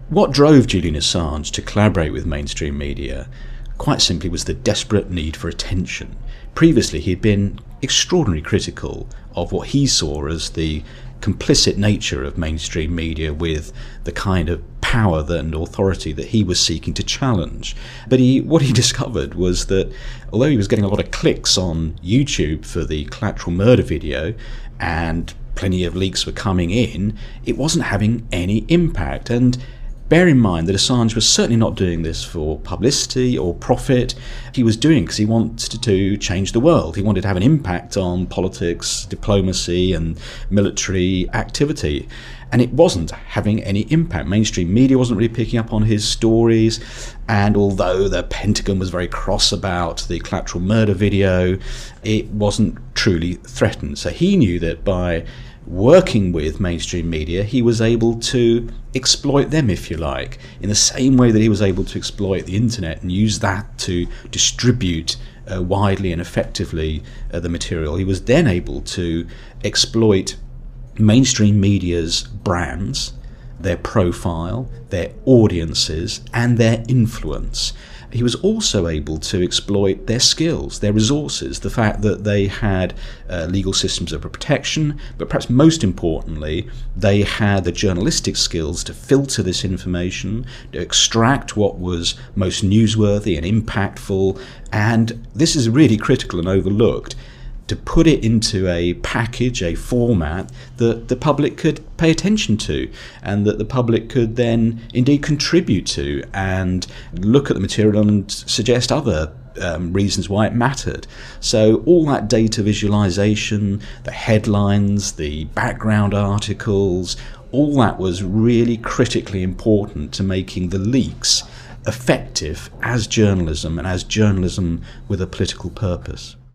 What drove Julian Assange to collaborate with mainstream media quite simply was the desperate need for attention. Previously, he had been extraordinarily critical of what he saw as the complicit nature of mainstream media with the kind of power and authority that he was seeking to challenge. But what he discovered was that although he was getting a lot of clicks on YouTube for the collateral murder video and plenty of leaks were coming in, it wasn't having any impact. And bear in mind that Assange was certainly not doing this for publicity or profit. He was doing it because he wanted to change the world. He wanted to have an impact on politics, diplomacy and military activity. And it wasn't having any impact. Mainstream media wasn't really picking up on his stories. And although the Pentagon was very cross about the collateral murder video, it wasn't truly threatened. So he knew that by working with mainstream media, he was able to exploit them, if you like, in the same way that he was able to exploit the internet and use that to distribute widely and effectively the material. He was then able to exploit mainstream media's brands, their profile, their audiences, and their influence. He was also able to exploit their skills, their resources, the fact that they had legal systems of protection, but perhaps most importantly, they had the journalistic skills to filter this information, to extract what was most newsworthy and impactful, and this is really critical and overlooked, to put it into a package, a format that the public could pay attention to and that the public could then indeed contribute to and look at the material and suggest other reasons why it mattered. So all that data visualization, the headlines, the background articles, all that was really critically important to making the leaks effective as journalism and as journalism with a political purpose.